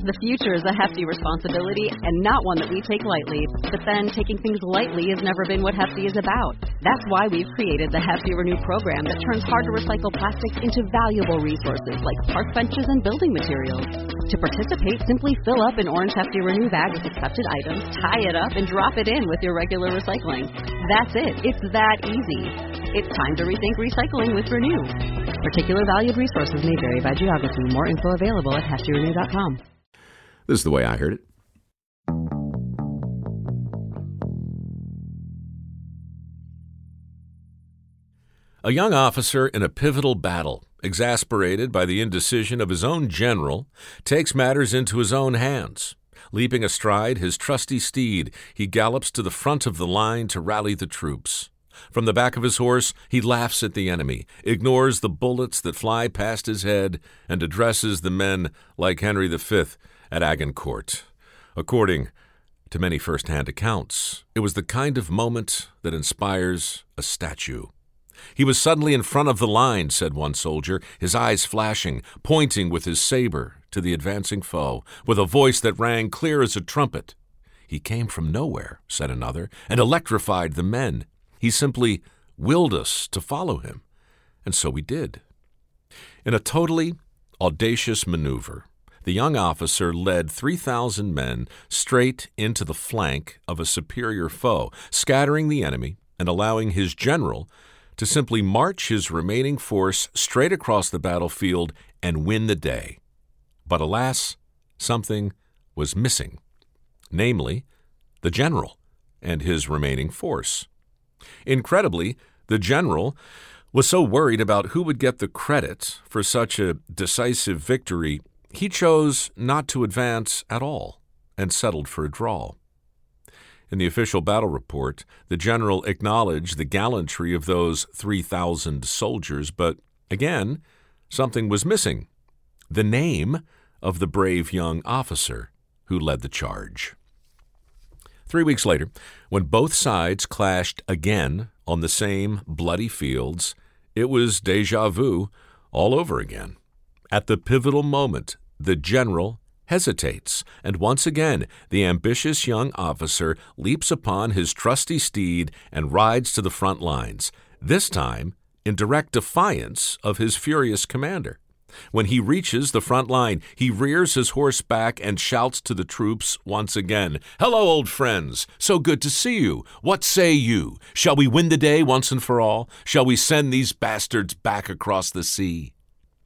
The future is a hefty responsibility and not one that we take lightly. But then taking things lightly has never been what Hefty is about. That's why we've created the Hefty Renew program that turns hard-to-recycle plastics into valuable resources like park benches and building materials. To participate, simply fill up an orange Hefty Renew bag with accepted items, tie it up, and drop it in with your regular recycling. That's it. It's that easy. It's time to rethink recycling with Renew. Particular valued resources may vary by geography. More info available at heftyrenew.com. This is the way I heard it. A young officer in a pivotal battle, exasperated by the indecision of his own general, takes matters into his own hands. Leaping astride his trusty steed, he gallops to the front of the line to rally the troops. From the back of his horse, he laughs at the enemy, ignores the bullets that fly past his head, and addresses the men like Henry V at Agincourt. According to many first-hand accounts, it was the kind of moment that inspires a statue. He was suddenly in front of the line, said one soldier, his eyes flashing, pointing with his saber to the advancing foe, with a voice that rang clear as a trumpet. He came from nowhere, said another, and electrified the men. He simply willed us to follow him, and so we did. In a totally audacious maneuver, the young officer led 3,000 men straight into the flank of a superior foe, scattering the enemy and allowing his general to simply march his remaining force straight across the battlefield and win the day. But alas, something was missing, namely, the general and his remaining force. Incredibly, the general was so worried about who would get the credit for such a decisive victory, he chose not to advance at all and settled for a draw. In the official battle report, the general acknowledged the gallantry of those 3,000 soldiers, but again, something was missing: the name of the brave young officer who led the charge. 3 weeks later, when both sides clashed again on the same bloody fields, it was déjà vu all over again. At the pivotal moment, the general hesitates, and once again the ambitious young officer leaps upon his trusty steed and rides to the front lines, this time in direct defiance of his furious commander. When he reaches the front line, he rears his horse back and shouts to the troops once again, "Hello, old friends! So good to see you! What say you? Shall we win the day once and for all? Shall we send these bastards back across the sea?"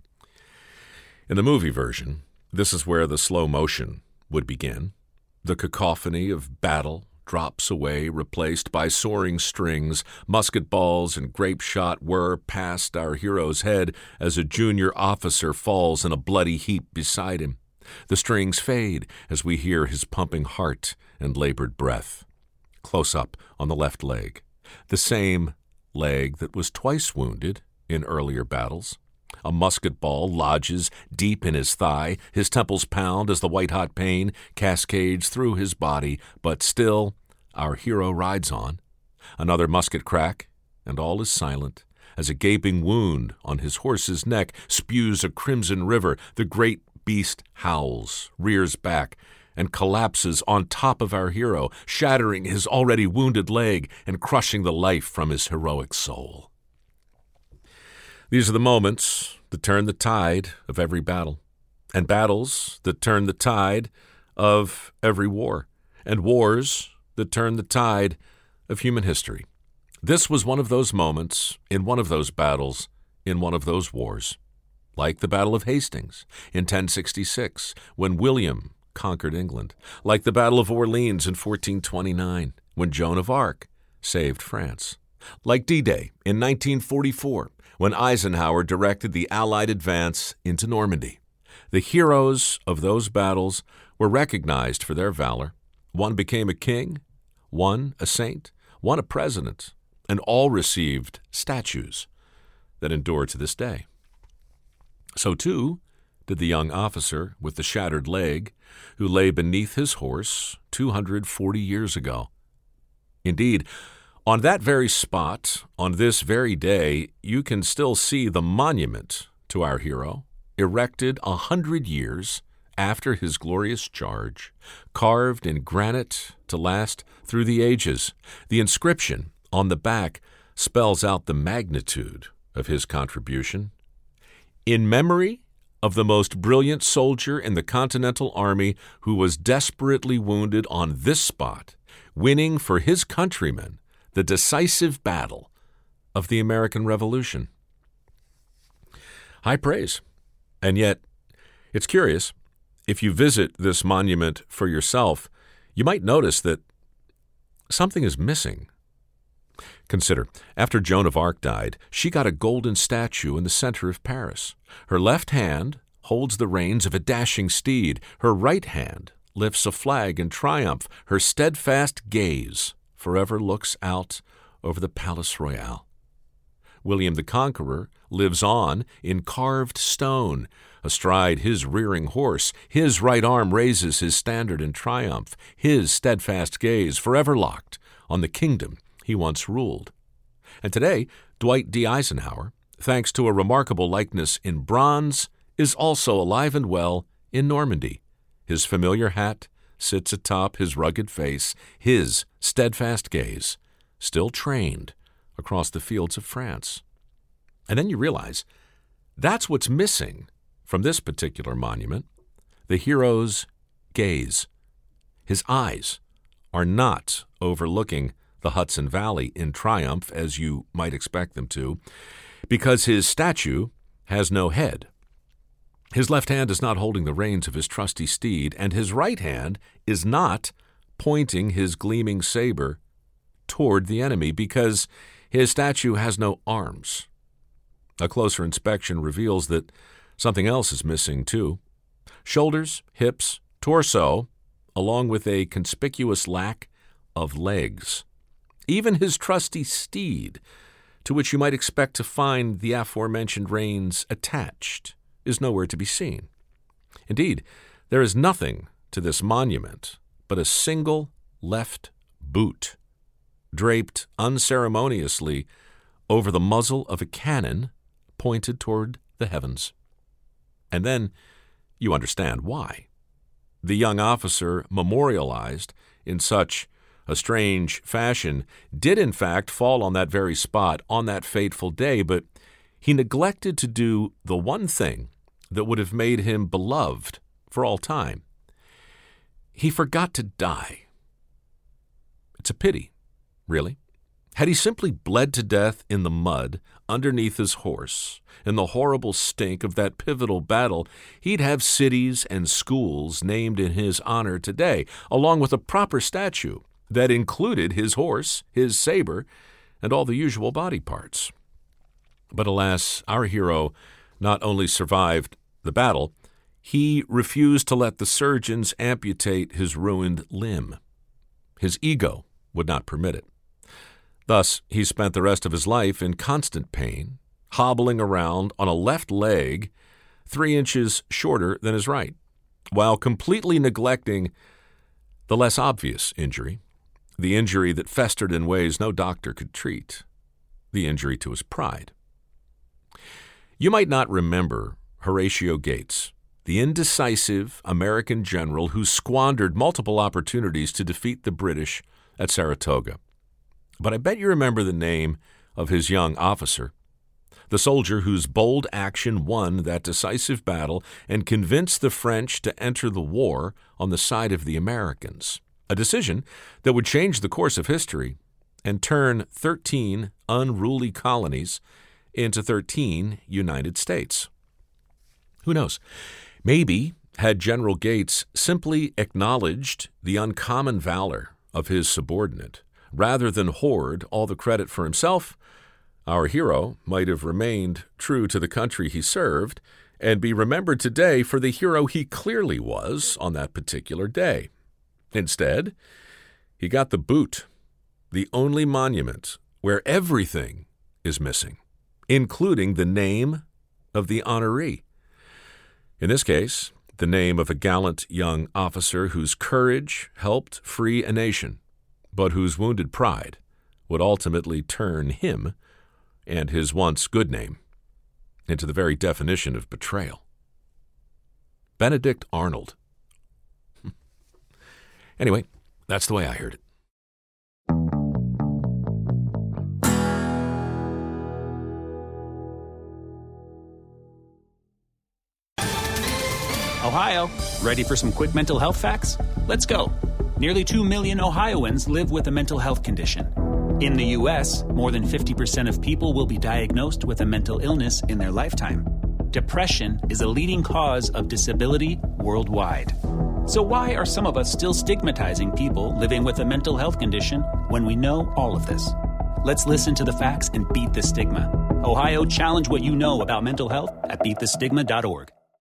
In the movie version, this is where the slow motion would begin. The cacophony of battle drops away, replaced by soaring strings. Musket balls and grape shot whir past our hero's head as a junior officer falls in a bloody heap beside him. The strings fade as we hear his pumping heart and labored breath. Close up on the left leg, the same leg that was twice wounded in earlier battles. A musket ball lodges deep in his thigh. His temples pound as the white-hot pain cascades through his body, but still our hero rides on. Another musket crack, and all is silent as a gaping wound on his horse's neck spews a crimson river. The great beast howls, rears back, and collapses on top of our hero, shattering his already wounded leg and crushing the life from his heroic soul. These are the moments that turn the tide of every battle, and battles that turn the tide of every war, and wars that turn the tide of human history. This was one of those moments in one of those battles in one of those wars, like the Battle of Hastings in 1066, when William conquered England, like the Battle of Orleans in 1429, when Joan of Arc saved France, like D-Day in 1944, when Eisenhower directed the Allied advance into Normandy. The heroes of those battles were recognized for their valor. One became a king, one a saint, one a president, and all received statues that endure to this day. So too did the young officer with the shattered leg who lay beneath his horse 240 years ago. Indeed, on that very spot, on this very day, you can still see the monument to our hero, erected 100 years after his glorious charge, carved in granite to last through the ages. The inscription on the back spells out the magnitude of his contribution. In memory of the most brilliant soldier in the Continental Army who was desperately wounded on this spot, winning for his countrymen the decisive battle of the American Revolution. High praise. And yet, it's curious, if you visit this monument for yourself, you might notice that something is missing. Consider, after Joan of Arc died, she got a golden statue in the center of Paris. Her left hand holds the reins of a dashing steed. Her right hand lifts a flag in triumph. Her steadfast gaze forever looks out over the Palace Royal. William the Conqueror lives on in carved stone. Astride his rearing horse, his right arm raises his standard in triumph, his steadfast gaze forever locked on the kingdom he once ruled. And today, Dwight D. Eisenhower, thanks to a remarkable likeness in bronze, is also alive and well in Normandy. His familiar hat sits atop his rugged face, his steadfast gaze still trained across the fields of France. And then you realize that's what's missing from this particular monument, the hero's gaze. His eyes are not overlooking the Hudson Valley in triumph, as you might expect them to, because his statue has no head. His left hand is not holding the reins of his trusty steed, and his right hand is not pointing his gleaming saber toward the enemy, because his statue has no arms. A closer inspection reveals that something else is missing, too. Shoulders, hips, torso, along with a conspicuous lack of legs. Even his trusty steed, to which you might expect to find the aforementioned reins attached, is nowhere to be seen. Indeed, there is nothing to this monument but a single left boot, draped unceremoniously over the muzzle of a cannon pointed toward the heavens. And then you understand why. The young officer, memorialized in such a strange fashion, did in fact fall on that very spot on that fateful day, but he neglected to do the one thing that would have made him beloved for all time. He forgot to die. It's a pity, really. Had he simply bled to death in the mud underneath his horse, in the horrible stink of that pivotal battle, he'd have cities and schools named in his honor today, along with a proper statue that included his horse, his saber, and all the usual body parts. But alas, our hero not only survived the battle, he refused to let the surgeons amputate his ruined limb. His ego would not permit it. Thus, he spent the rest of his life in constant pain, hobbling around on a left leg 3 inches shorter than his right, while completely neglecting the less obvious injury, the injury that festered in ways no doctor could treat, the injury to his pride. You might not remember Horatio Gates, the indecisive American general who squandered multiple opportunities to defeat the British at Saratoga. But I bet you remember the name of his young officer, the soldier whose bold action won that decisive battle and convinced the French to enter the war on the side of the Americans, a decision that would change the course of history and turn 13 unruly colonies into 13 United States. Who knows? Maybe had General Gates simply acknowledged the uncommon valor of his subordinate, rather than hoard all the credit for himself, our hero might have remained true to the country he served and be remembered today for the hero he clearly was on that particular day. Instead, he got the boot, the only monument where everything is missing, including the name of the honoree. In this case, the name of a gallant young officer whose courage helped free a nation, but whose wounded pride would ultimately turn him and his once good name into the very definition of betrayal. Benedict Arnold. Anyway, that's the way I heard it. Ohio, ready for some quick mental health facts? Let's go. Nearly 2 million Ohioans live with a mental health condition. In the U.S., more than 50% of people will be diagnosed with a mental illness in their lifetime. Depression is a leading cause of disability worldwide. So why are some of us still stigmatizing people living with a mental health condition when we know all of this? Let's listen to the facts and beat the stigma. Ohio, challenge what you know about mental health at beatthestigma.org.